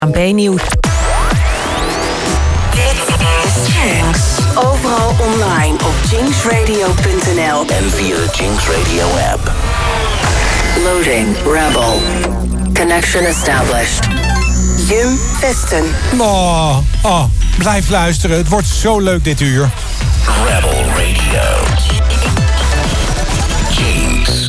Aan B-nieuws. Dit is Jinx. Overal online op jinxradio.nl en via de Jinx Radio app. Loading Rebel. Connection established. Jim Vesten. Blijf luisteren. Het wordt zo leuk dit uur. Rebel Radio. Jinx.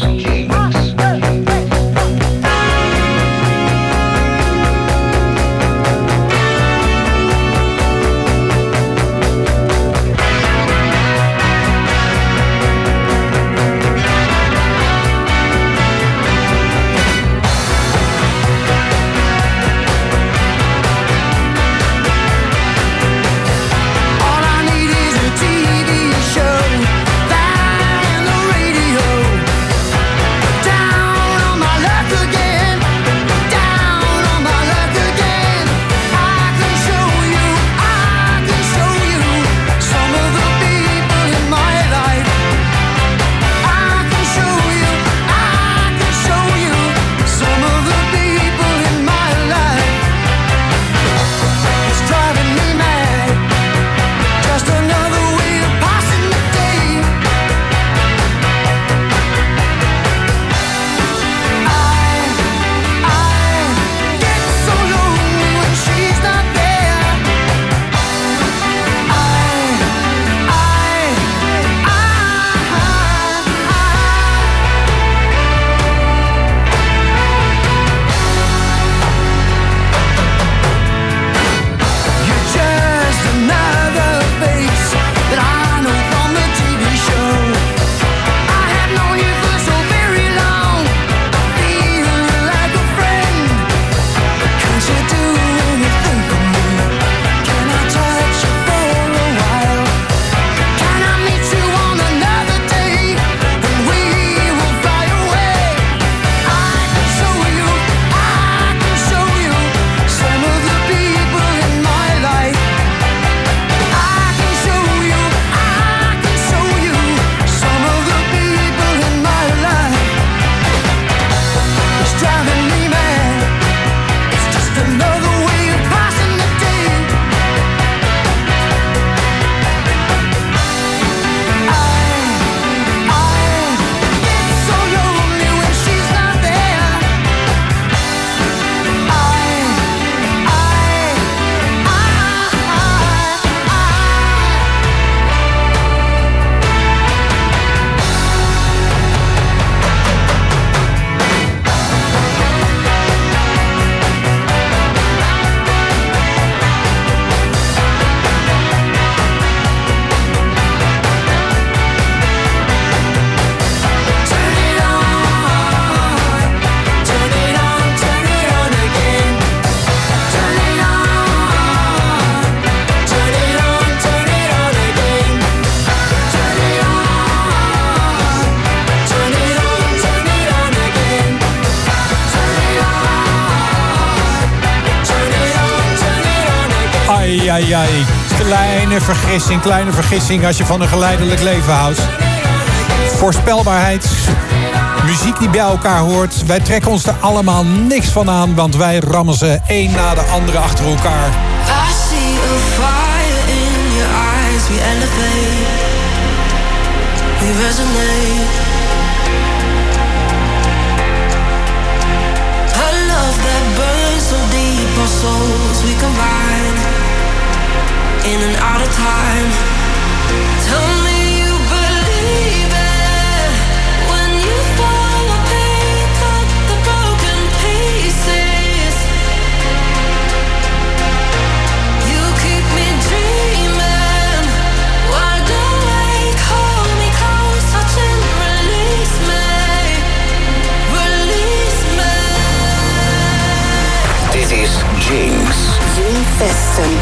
Kleine vergissing als je van een geleidelijk leven houdt. Voorspelbaarheid, muziek die bij elkaar hoort. Wij trekken ons er allemaal niks van aan, want wij rammen ze één na de andere achter elkaar. I see a fire in your eyes, we elevate, we resonate. A love that burns so deep, our souls we combine. In and out of time. Tell me you believe it. When you fall, pick up the broken pieces. You keep me dreaming. Wide awake, hold me close, touch and release me. Release me. Dit is Jinx. Jim Vesten.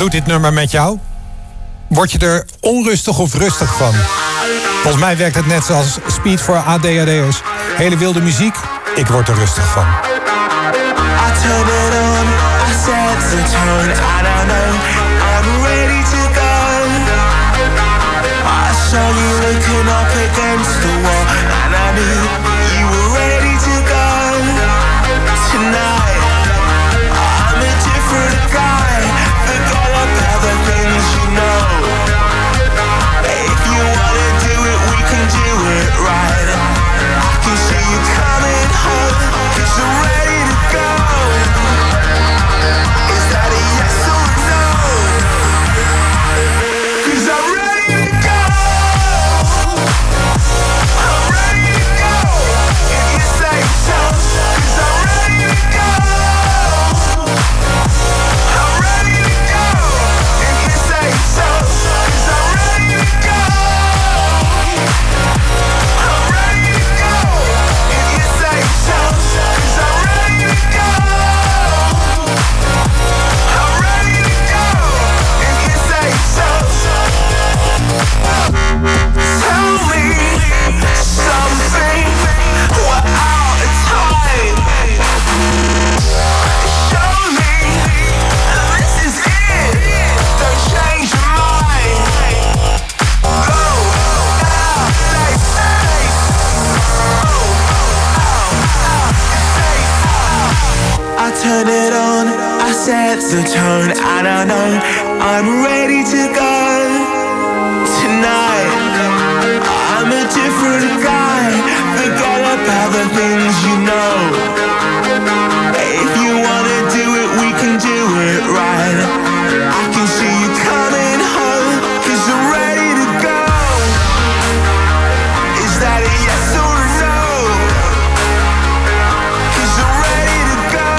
doet dit nummer met jou? Word je er onrustig of rustig van? Volgens mij werkt het net zoals Speed voor ADHD'ers. Hele wilde muziek, ik word er rustig van. I turn it on, I set the tone, I don't know, I'm ready to go. I saw you looking up against the wall, and I knew you were ready to go. Tonight, I'm a different guy, forget about the things you know. If you wanna do it, we can do it right. I can see you coming home, 'cause you're ready to go. Is that a yes or a no? 'Cause I'm ready to go. I'm ready to go. If you say so, 'cause I'm ready to go. I'm ready to go. If you say so, 'cause I'm ready to go. I'm ready to go. If you say so, 'cause I'm ready to go. I'm ready to go. If you say so. Tell me something. We're out of time. Show me this is it. Don't change your mind. Go out, say. I turn it on, I set the tone, I don't know, I'm ready to go. Tonight, I'm a different guy, forget about the things you know. If you wanna do it, we can do it right. I can see you coming home, 'cause you're ready to go. Is that a yes or a no? 'Cause you're ready to go.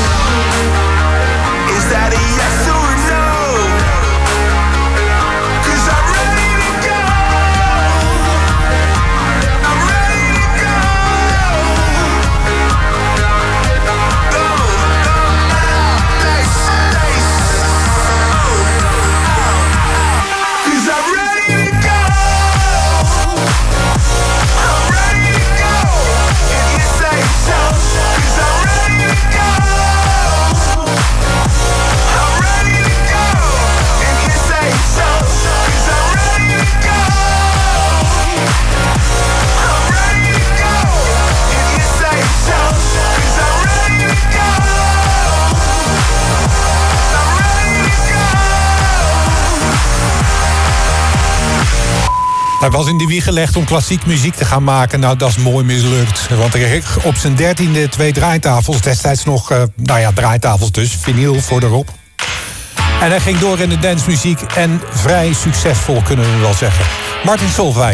Is that a yes or a no? 'Cause I'm ready to go. I'm ready to go. Go, place. 'Cause I'm ready to go. I'm ready to go. If you say so, 'cause I'm ready to go. I'm ready to go. If you say so, 'cause I'm ready to go. I'm ready to go. If you say so, 'cause I'm ready to go. I'm ready to go. Hij was in de wieg gelegd om klassiek muziek te gaan maken. Nou, dat is mooi mislukt. Want hij kreeg op zijn 13e 2 draaitafels. Destijds nog, draaitafels dus. Vinyl voor erop. En hij ging door in de dancemuziek. En vrij succesvol, kunnen we wel zeggen. Martin Solveig.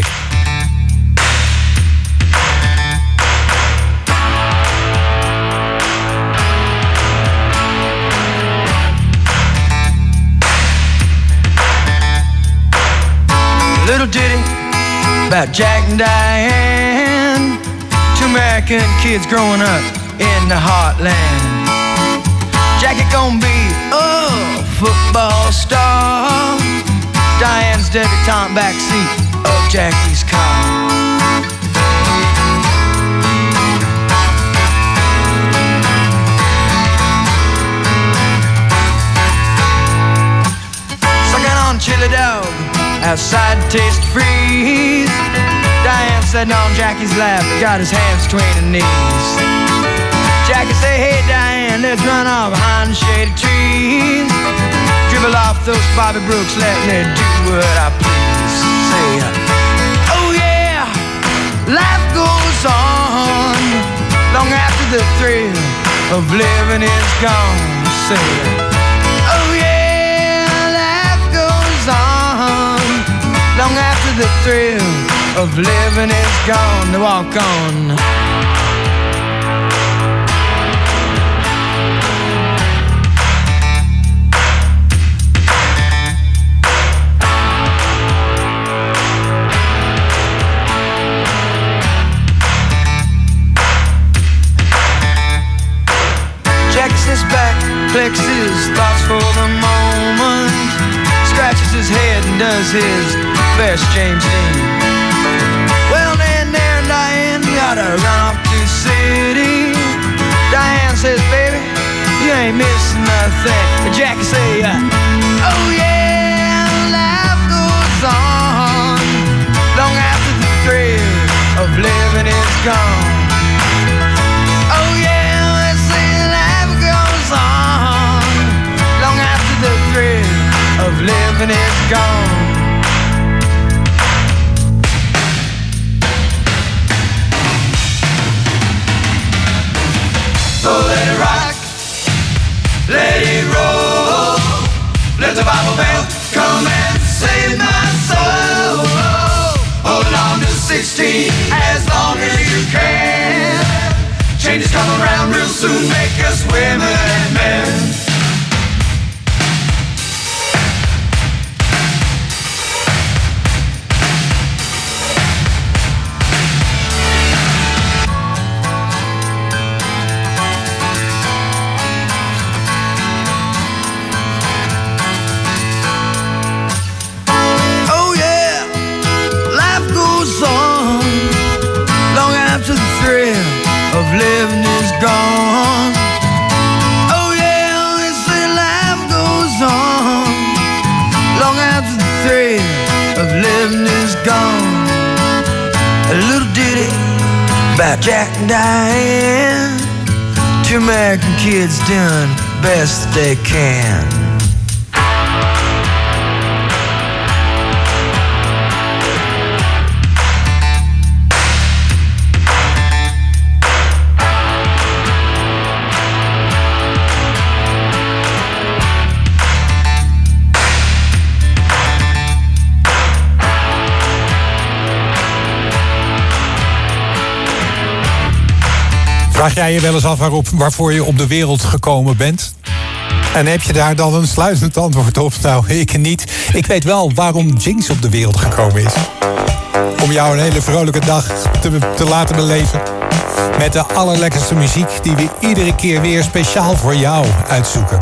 Little ditty about Jack and Diane, two American kids growing up in the heartland. Jackie gonna be a football star, Diane's debutante backseat of Jackie's car. Sucking on chili dog outside to taste freeze. Diane sitting on Jackie's lap, got his hands between her knees. Jackie say, hey Diane, let's run off behind the shady trees. Dribble off those Bobby Brooks, let me do what I please. Say, oh yeah, life goes on long after the thrill of living is gone. Say, oh yeah, life goes on long after the thrill of living is gone. To walk on. Jackie sits back, collects his thoughts for the moment. was his best James Dean. Well, then there Diane gotta run off to the city. Diane says, baby, you ain't missing nothing. And Jackie say, oh yeah, life goes on long after the thrill of living is gone. Oh yeah, let's say life goes on long after the thrill of living is gone. So let it rock, let it roll. Let the Bible bell come and save my soul. Hold on to 16 as long as you can. Changes come around real soon, make us women and men. Living is gone. Oh yeah, they say life goes on long after the thrill of living is gone. A little ditty about Jack and Diane. Two American kids doing best they can. Vraag jij je wel eens af waarvoor je op de wereld gekomen bent? En heb je daar dan een sluitend antwoord op? Nou, ik niet. Ik weet wel waarom Jinx op de wereld gekomen is. Om jou een hele vrolijke dag te laten beleven. Met de allerlekkerste muziek die we iedere keer weer speciaal voor jou uitzoeken.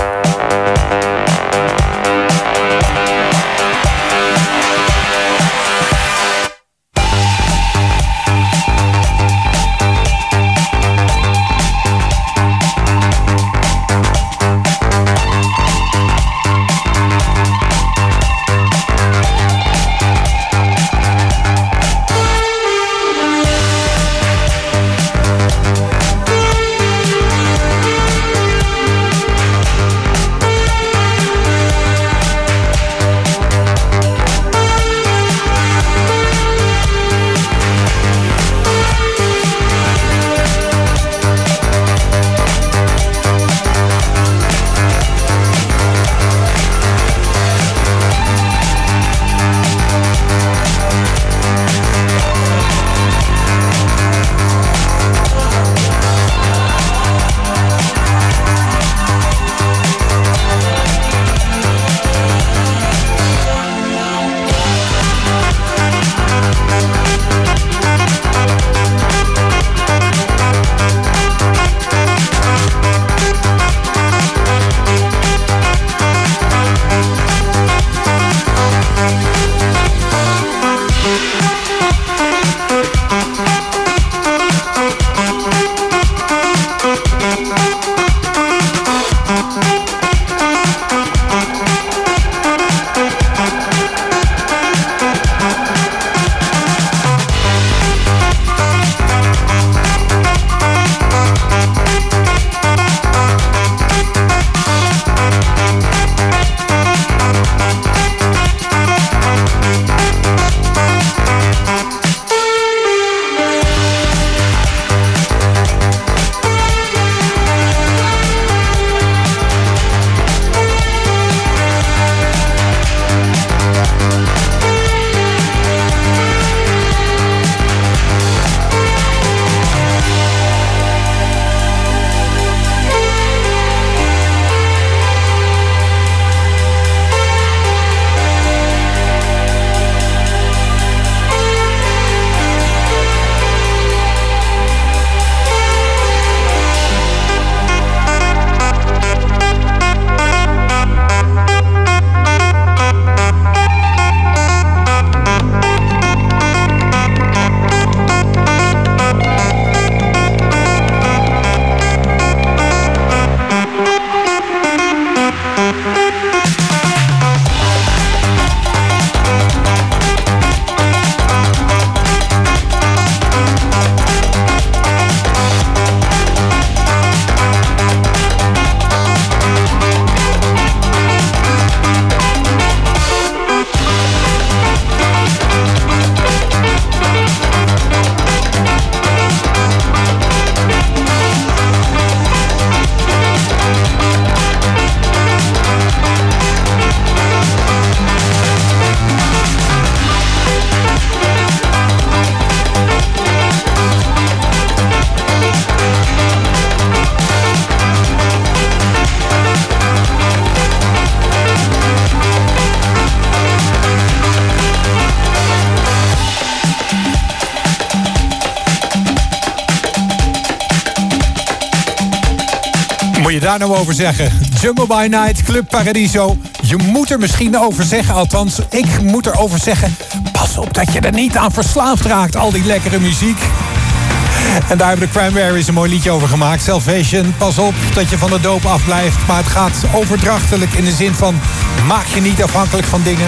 daar nou over zeggen? Jungle by Night, Club Paradiso. Je moet er misschien over zeggen, althans, ik moet erover zeggen. Pas op dat je er niet aan verslaafd raakt, al die lekkere muziek. En daar hebben de Cranberries een mooi liedje over gemaakt. Salvation, pas op dat je van de doop afblijft. Maar het gaat overdrachtelijk in de zin van... maak je niet afhankelijk van dingen.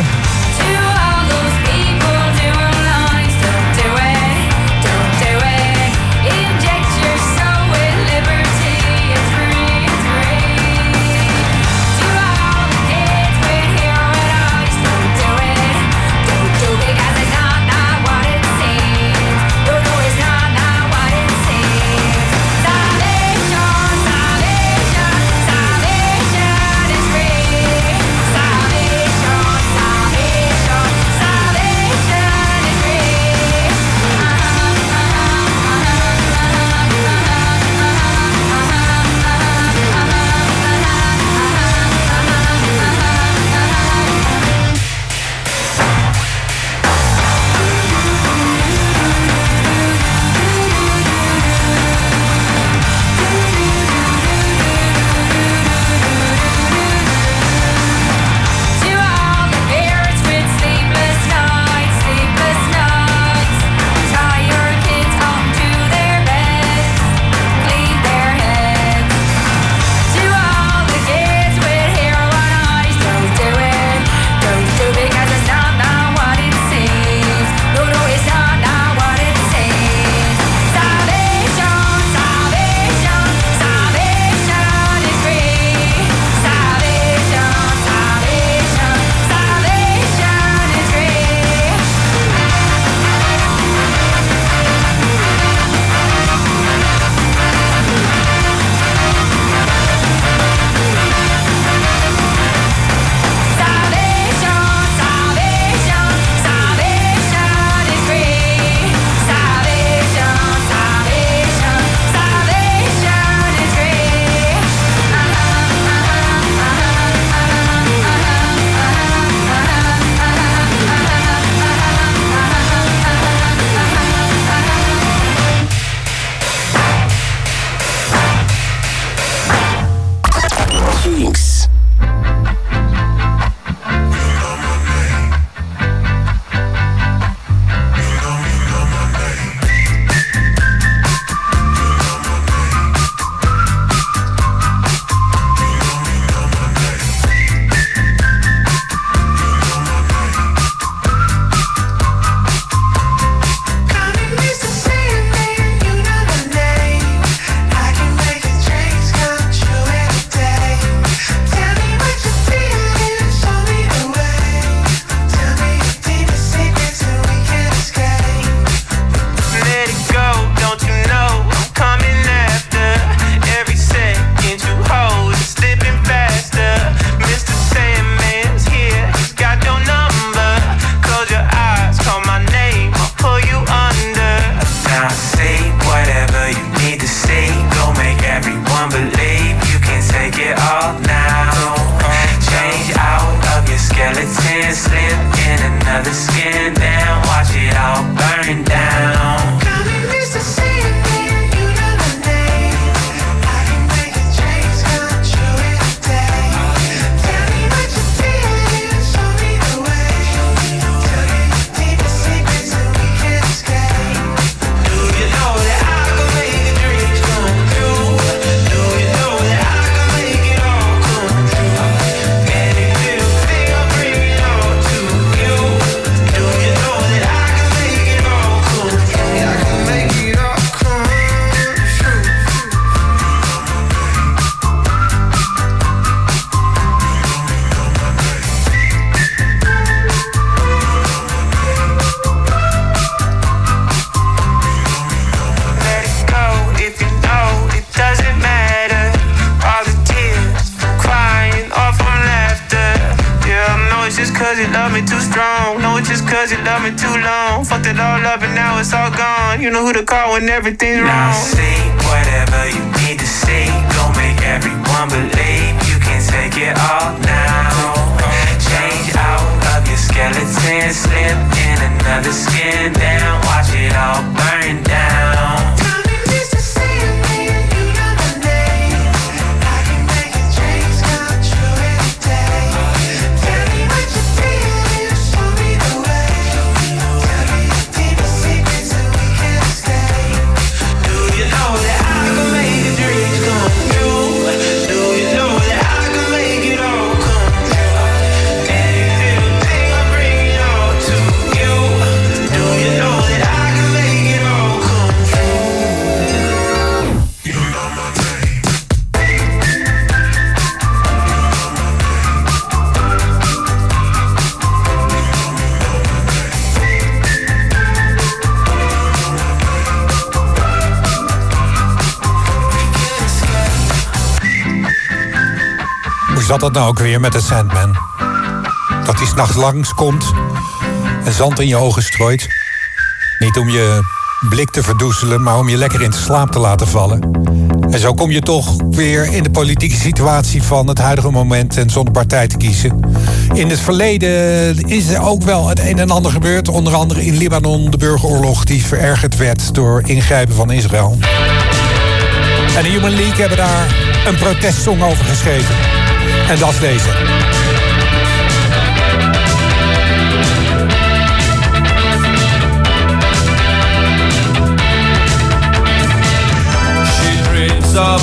You know who to call when everything's wrong. Now say whatever you need to say. Don't make everyone believe you can take it all now. Change out of your skeleton, slip in another skin. Down, watch it all burn down. Tell me, Mr. Sandman, you know my name. I can zat dat nou ook weer met de Sandman? Dat hij 's nachts langskomt en zand in je ogen strooit. Niet om je blik te verdoezelen, maar om je lekker in de slaap te laten vallen. En zo kom je toch weer in de politieke situatie van het huidige moment en zonder partij te kiezen. In het verleden is er ook wel het een en ander gebeurd. Onder andere in Libanon, de burgeroorlog die verergerd werd door ingrijpen van Israël. En de Human League hebben daar een protestsong over geschreven. En dat is deze. Of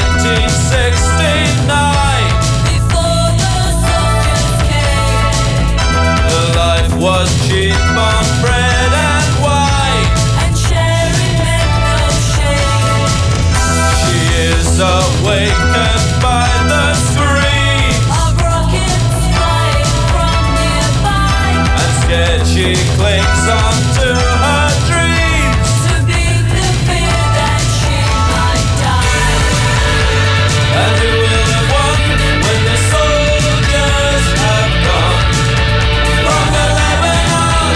1969, Before the soldiers came, the life was cheap on bread and wine. and sharing meant no shame. She is awakened by the scream, Of rockets flying from nearby, and scared she clings on to her dreams. to beat the fear that she might die. And who will have won when the soldiers have gone from the Lebanon?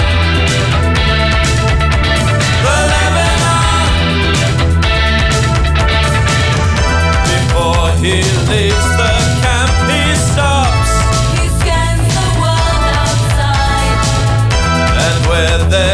The Lebanon. Before he leaves the camp, he stops, He scans the world outside, and where there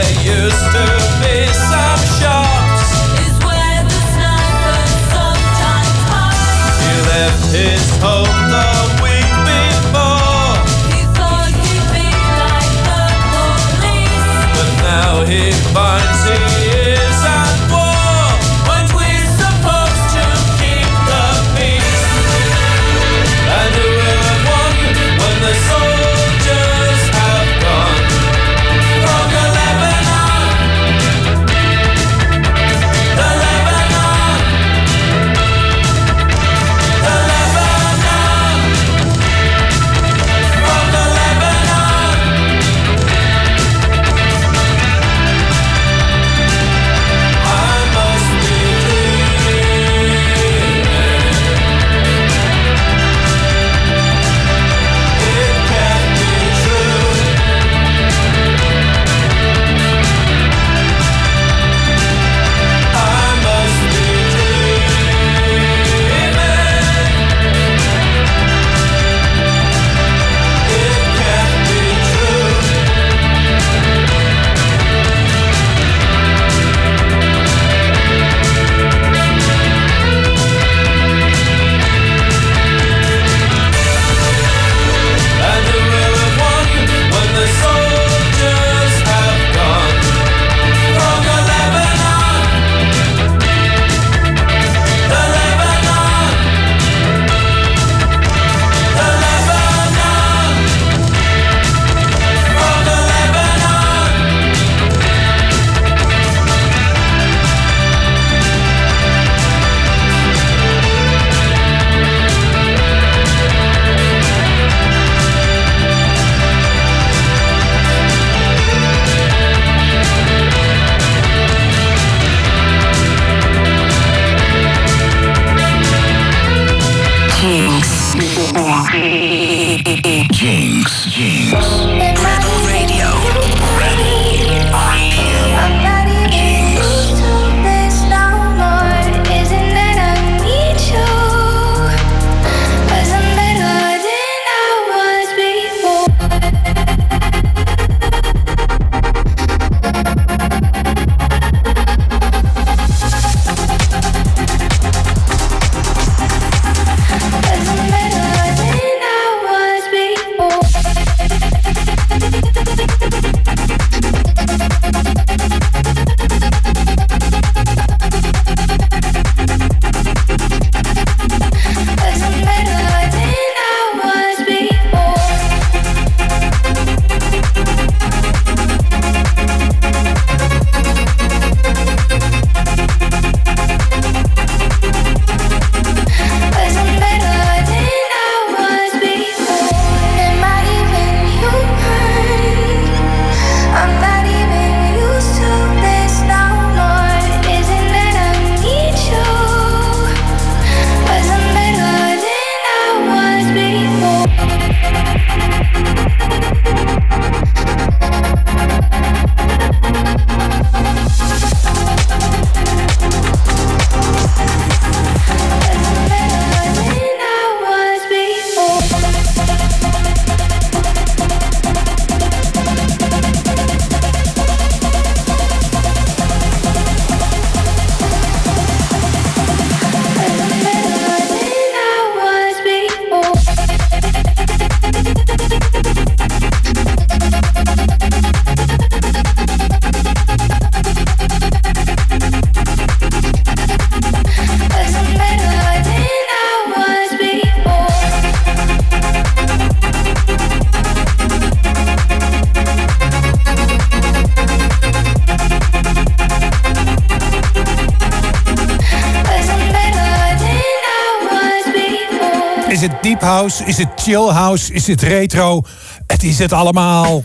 Is het deep house? Is het chill house? Is het retro? Het is het allemaal.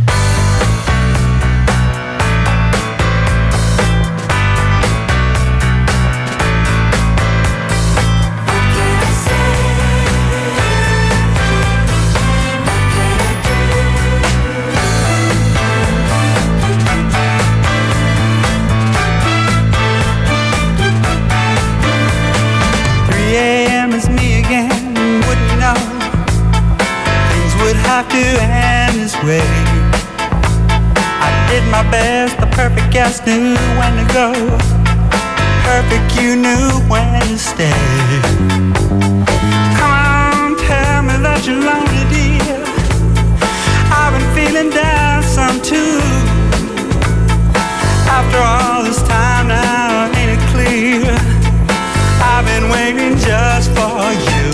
Have to end this way. I did my best, the perfect guest knew when to go. Perfect, you knew when to stay. Come on, tell me that you're lonely, dear. I've been feeling down some too. After all this time now, ain't it clear? I've been waiting just for you.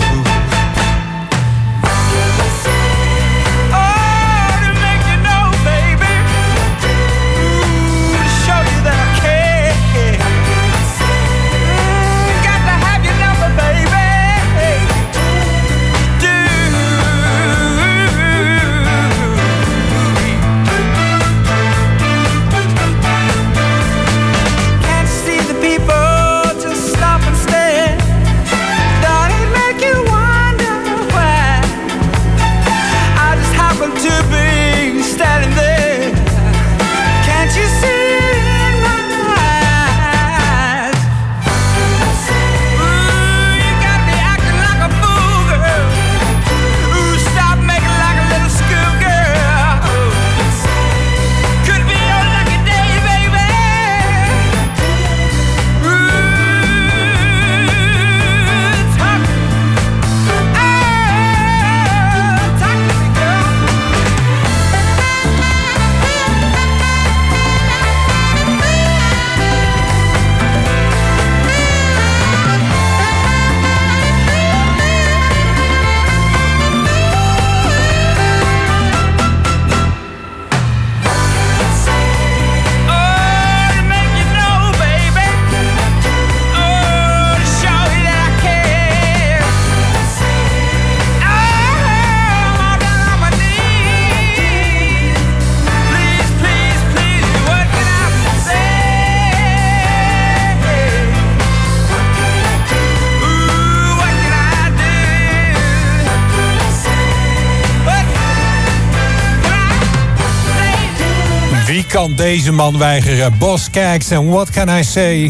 Wie kan deze man weigeren? Boss Skaggs en What Can I Say?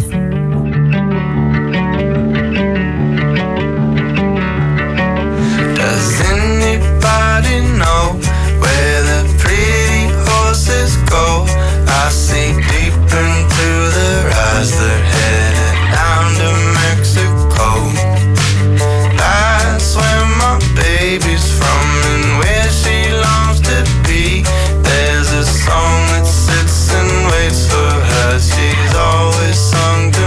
Does anybody know where the pretty horses go? I see deep into their eyes, they're headed down to Mexico. That's where my baby's from and where she longs to be. There's a song that sits and waits for her, she's always sung to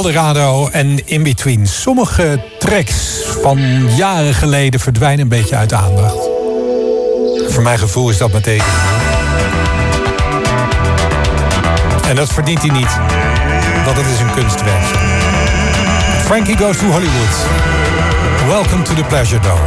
Eldorado en In Between. Sommige tracks van jaren geleden verdwijnen een beetje uit de aandacht. Voor mijn gevoel is dat meteen. En dat verdient hij niet. Want het is een kunstwerk. Frankie Goes to Hollywood. Welcome to the Pleasure Dome.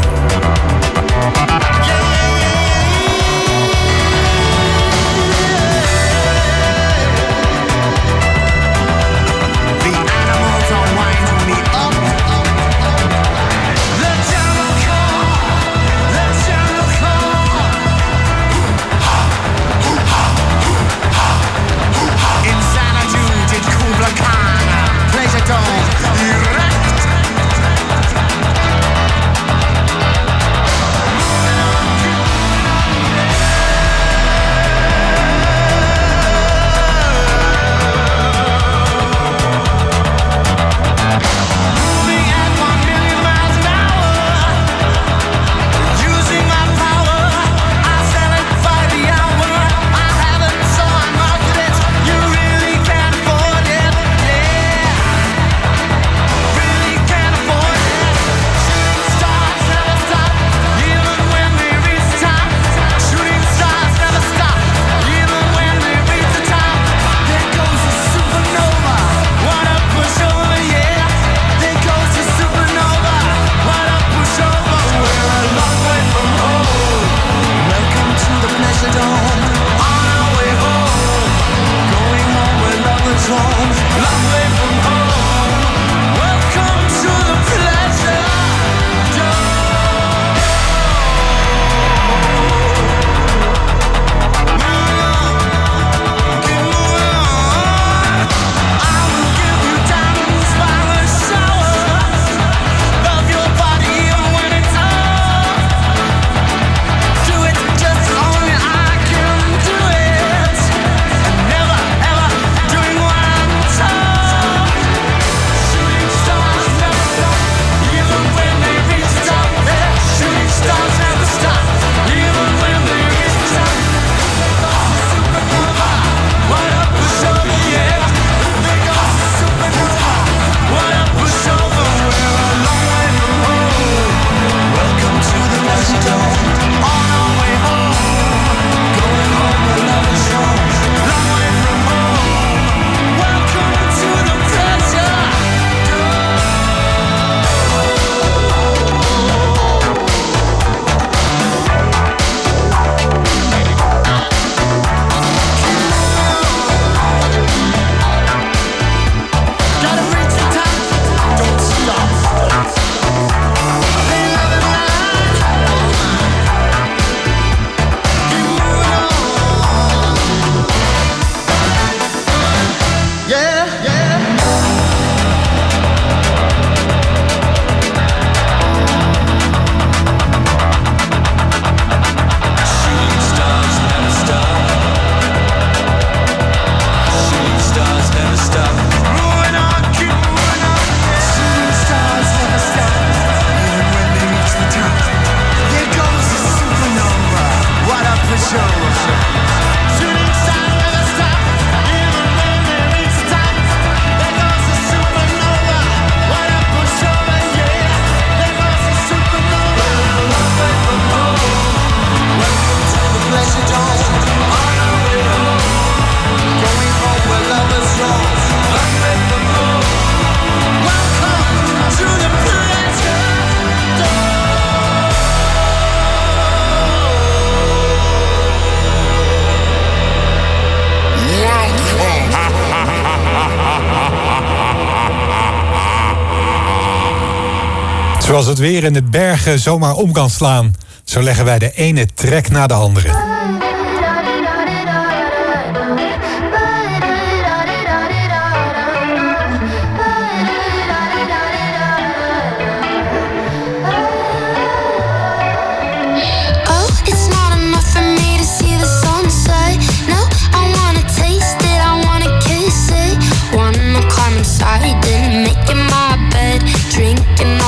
Zoals het weer in de bergen zomaar om kan slaan, zo leggen wij de ene track na de andere.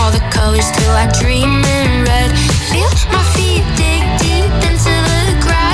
Till I dream in red. Feel my feet dig deep into the grass.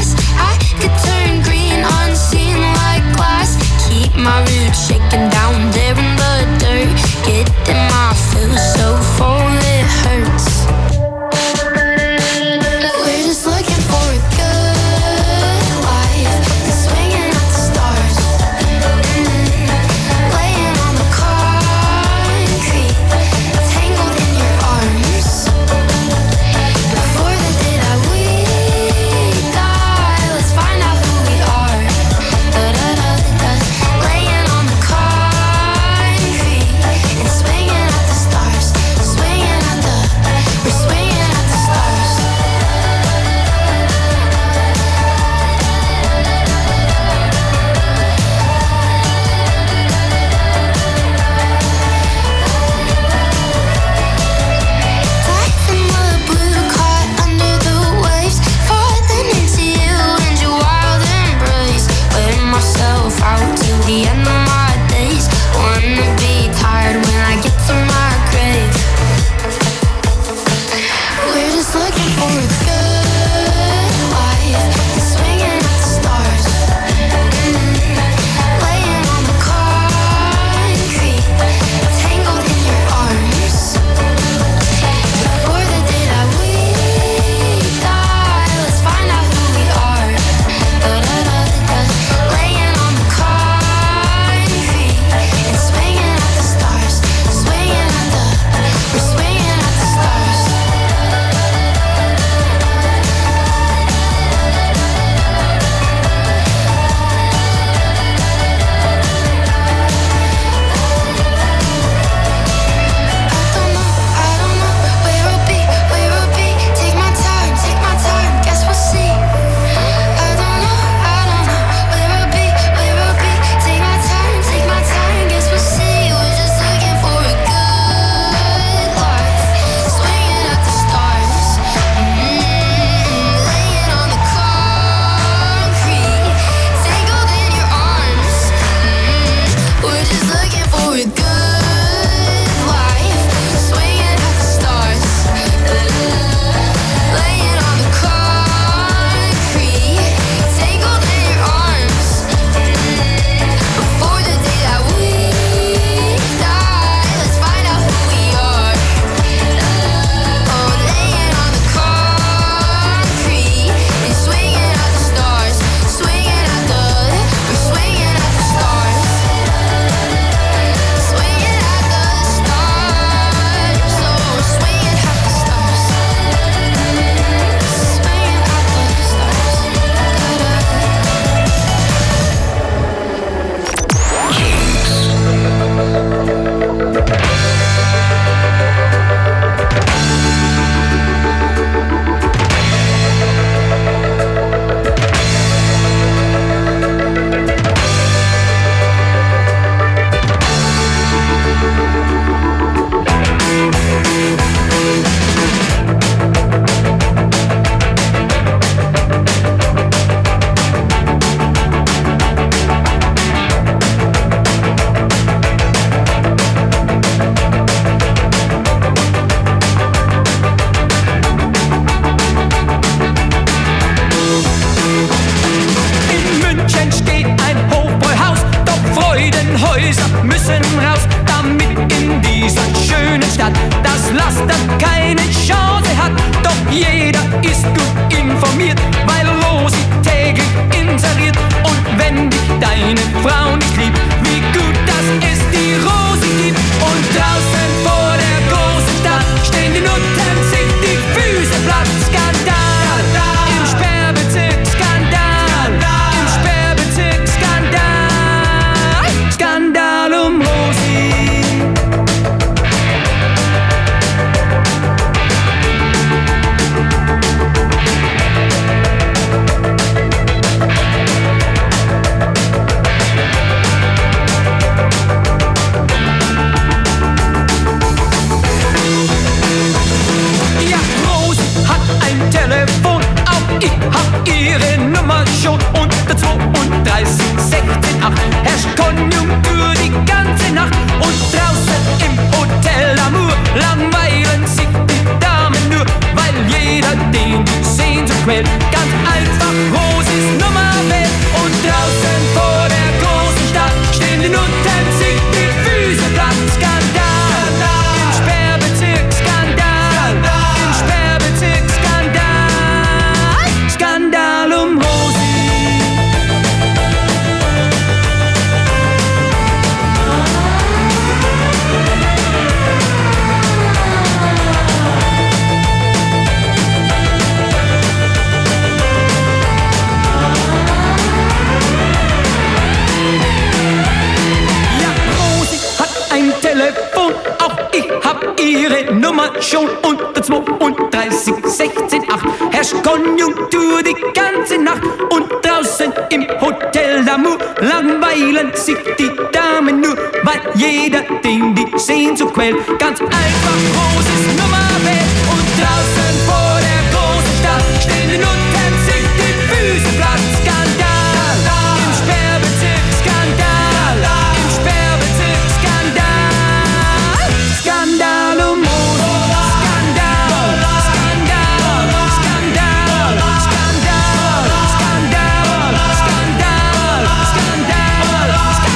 schon unter 32, 16, 8. Herrscht Konjunktur die ganze Nacht. Und draußen im Hotel d'Amour langweilen sich die Damen nur, weil jeder den die Sehnsucht quält. Ganz einfach großes Nummerwelt. Und draußen vor der großen Stadt stehen die Nutten, sich die Füße platt. Skandal im Sperrbezirk, Skandal im Sperrbezirk, Skandal. Skandal um Mode, Skandal, Skandal, Skandal, Skandal, Skandal, Skandal, Skandal,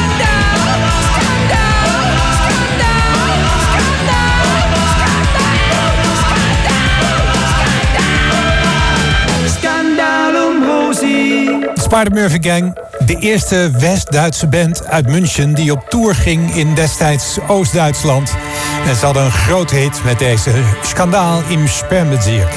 Skandal um Rosi. Spider-Murphy Gang, de eerste West-Duitse band uit München die op tour ging in destijds Oost-Duitsland. En ze hadden een grote hit met deze Schandaal im Sperrbezirk.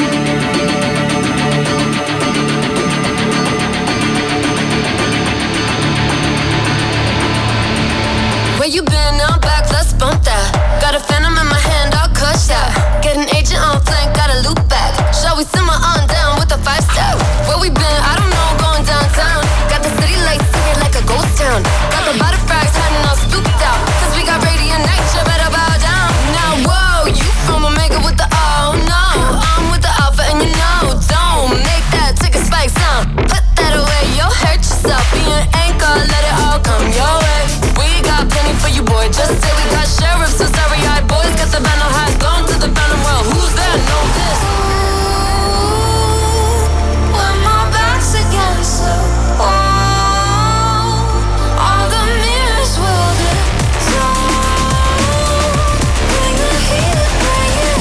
Where you been? I'm back, let's bump that. Got a phantom in my hand, I'll crush that. Get an agent on flank, got a loop back. Shall we simmer on down with a 5-step? Where we been? I don't know, going downtown. Got the city lights singing like a ghost town. Got the body frags hiding all spooked out. Cause we got radiant night, you better bow down. Now whoa, you from Omega with the oh no. I'm with the alpha and you know. Don't make that ticket spike sound. Put that away, you'll hurt yourself. Be an anchor, let it all come your way. We got plenty for you, boy. Just say we got sheriffs, so sorry-eyed boys. Got the band on high, blown to the band. Well, who's there? Know this. When my back's against the wall, all the mirrors will dissolve. Bring the heat, bring it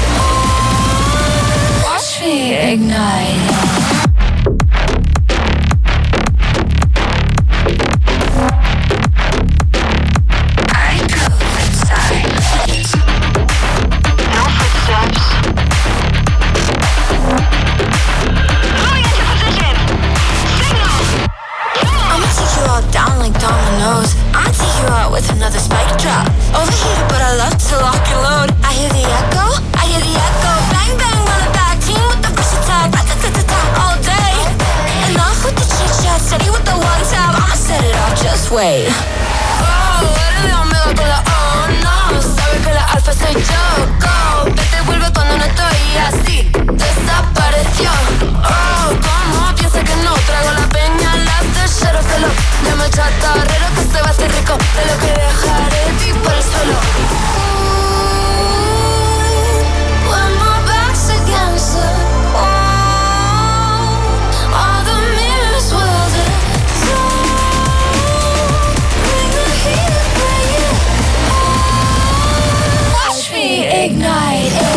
on. Watch me ignite. I'ma take you out with another spike drop. Overheated, but I love to lock and load. I hear the echo, I hear the echo. Bang bang, run it back. Team with the brush attack, all day. Enough with the chit chat, steady with the one tab. I'ma set it off, just wait. Oh, eres de Omega con la oh no. Sabe que la alfa soy yo. Go, vete, vuelve cuando no estoy así. Desapareció. Oh, como piensa que no traigo la peña, las de Sheriff Fellow. Llama chatarrero que se va a hacer rico de lo que dejaré tipo el suelo. When my back's against the wall, all the mirrors will dissolve. Bring the heat, bring it on. Watch me ignite it.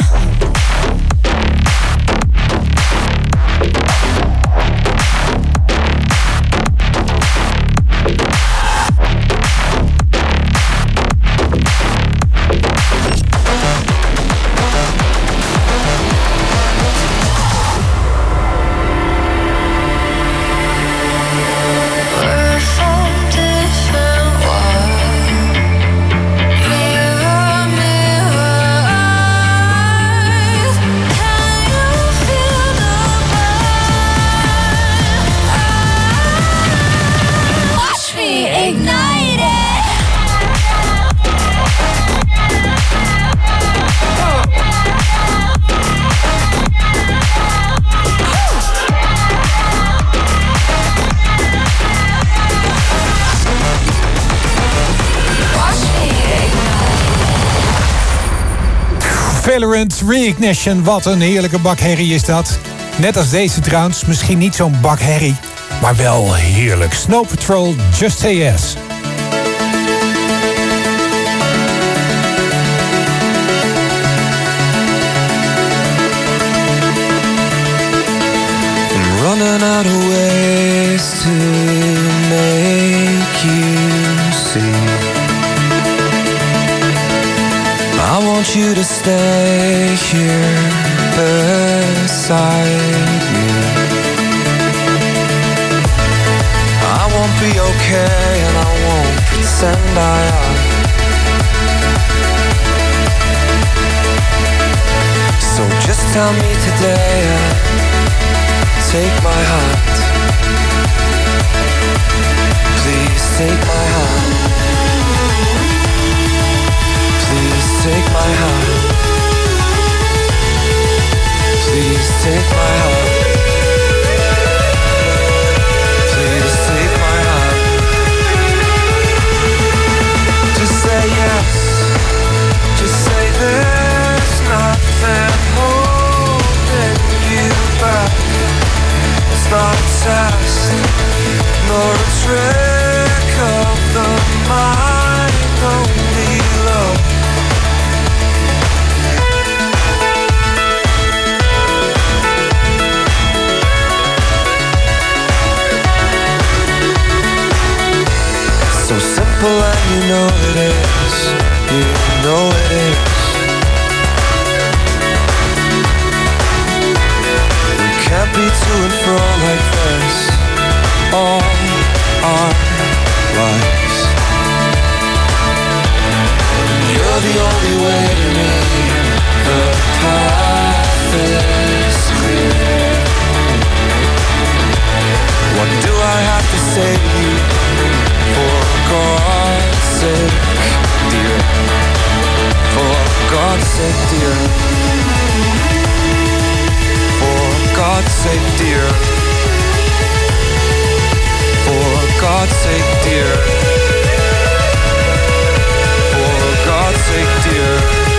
Valorant Reignition, wat een heerlijke bak herrie is dat. Net als deze trouwens, misschien niet zo'n bak herrie, maar wel heerlijk. Snow Patrol, Just Say Yes. I'm running out of ways to make you see. I want you to stay here beside me. I won't be okay and I won't pretend I am. So just tell me today, take my heart. Please take my heart. Please take my heart. Please take my heart. Please take my heart. Just say yes. Just say there's nothing holding you back. It's not a test, nor a trick of the mind, only love. So simple and you know it is. You know it is. We can't be to and fro like this all our lives. You're the only way to me. The path is clear. What do I have to say to you? For God's sake, dear. For God's sake, dear. For God's sake, dear. For God's sake, dear. For God's sake, dear.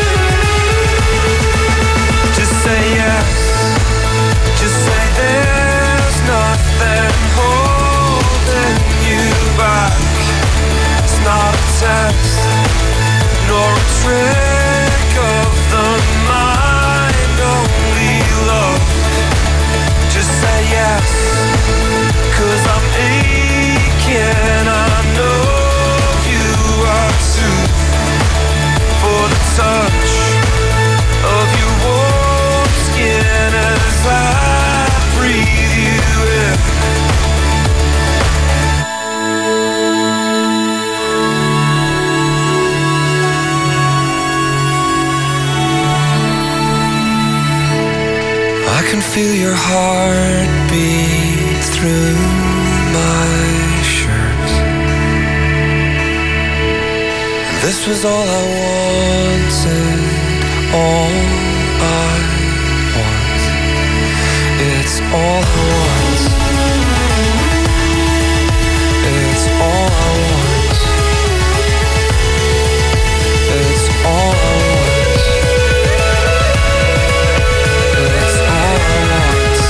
Just say yes. Just say there's nothing holding you back. It's not a test, nor a trick of the mind, only love. Just say yes, 'cause I'm aching, I know you are too. For the touch of your warm skin as I breathe you in. I can feel your heartbeat through my shirt. This was all I wanted, all I want. It's all I want. It's all I want. It's all I want. It's all I want.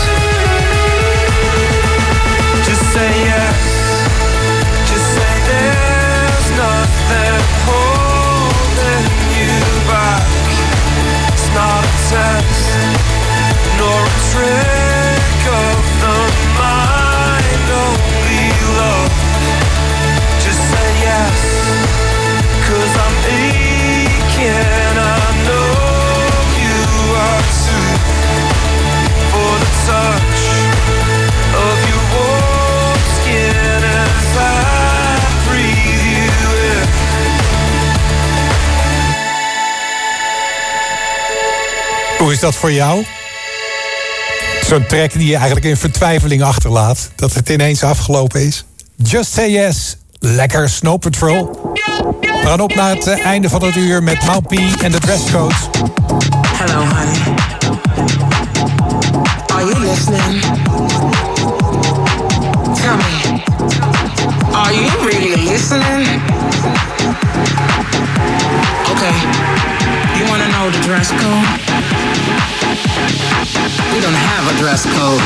Just say yes. Just say there's nothing holding you back. It's not a test, nor a trick of the mind, only love. Just say yes, 'cause I'm aching, I know you are too. For the touch of your warm skin as I breathe you in. Hoe is dat voor jou? Zo'n track die je eigenlijk in vertwijfeling achterlaat. Dat het ineens afgelopen is. Just Say Yes. Lekker Snow Patrol. We gaan op naar het einde van het uur met Mau P en de Dresscodes. Hello, honey. Are you listening? Tell me. Are you really listening? Okay. You want to know the dress code? We don't have a dress code.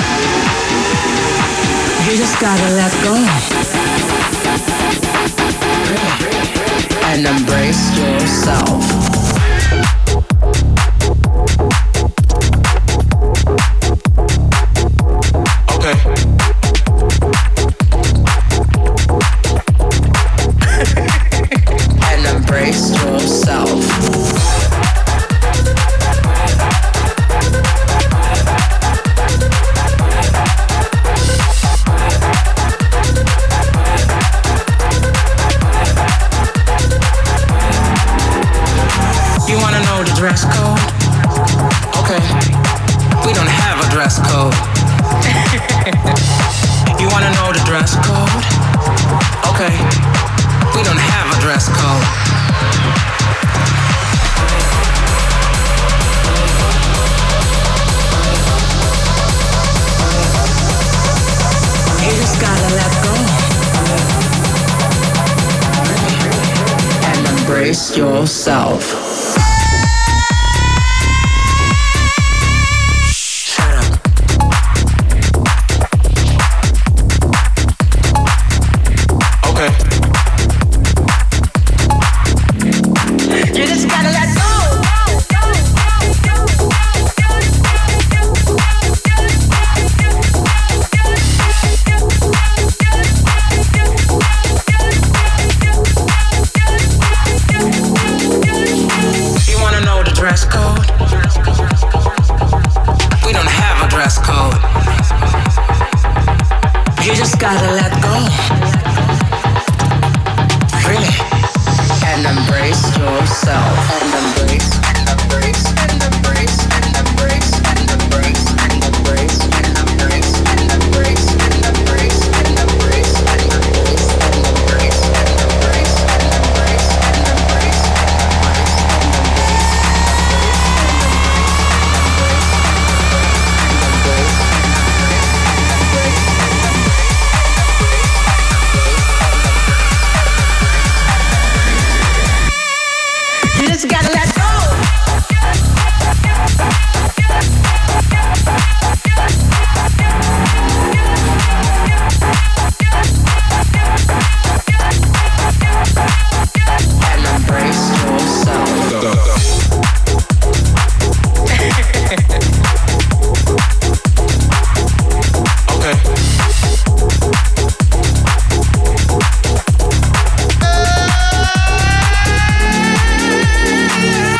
You just gotta let go. And embrace yourself. Okay. And embrace yourself. dress code? Okay, we don't have a dress code. You just gotta let go and embrace yourself. You just gotta let go, really, and embrace yourself.